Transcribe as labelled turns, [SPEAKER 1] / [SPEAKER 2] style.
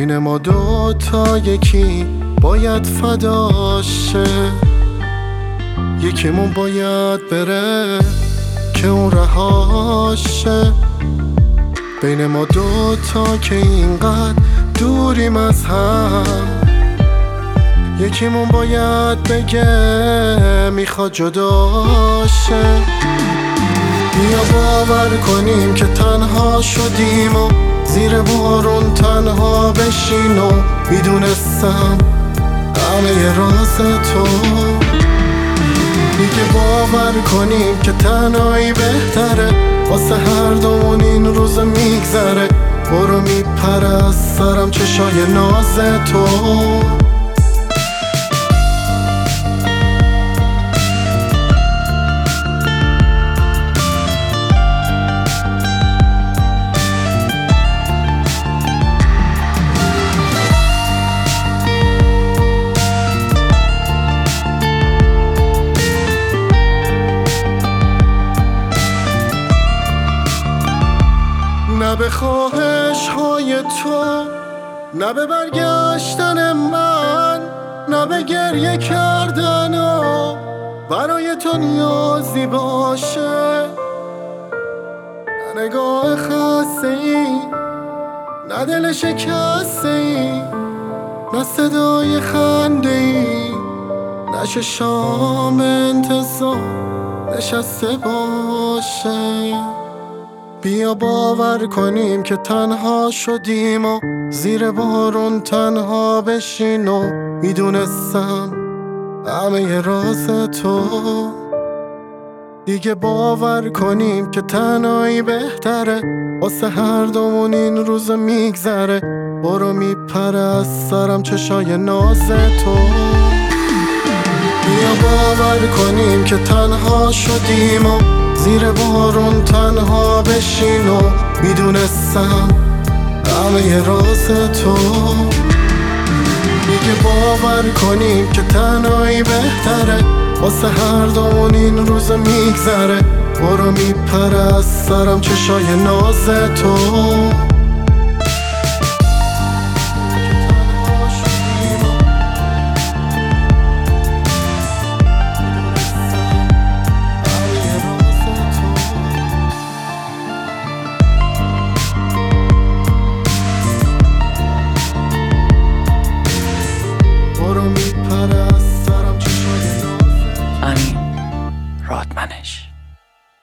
[SPEAKER 1] بین ما دوتا یکی باید فداشه، یکیمون باید بره که اون رهاشه. بین ما دوتا که اینقدر دوریم از هم، یکیمون باید بگه میخواد جداشه. بیا باور کنیم که تنها شدیم و زیر بارون تنها بشین و میدونستم همه راز تو. دیگه باور کنیم که تنهایی بهتره، واسه هر دومون این روز میگذره. برو میپره از سرم چشای ناز تو. نه به خواهش های تو، نه به برگشتن من، نه به گریه کردن و برای تو نیازی باشه. نه نگاه خسته ای، نه دل شکسته ای، نه صدای خنده ای، نه چشام انتظار نشسته باشه. بیا باور کنیم که تنها شدیم و زیر بارون تنها بشین و میدونستم همه راز تو. دیگه باور کنیم که تنهایی بهتره، واسه هر دومون این روز میگذره. برو میپره از سرم چشای ناز تو. بیا باور کنیم که تنها شدیم و زیر بارون تنها بشین و میدونستم همه راز تو. دیگه باور کنیم که تنهایی بهتره، واسه هر دومون این روز میگذره. برو میپره از سرم چشای ناز تو.
[SPEAKER 2] امین رادمنش.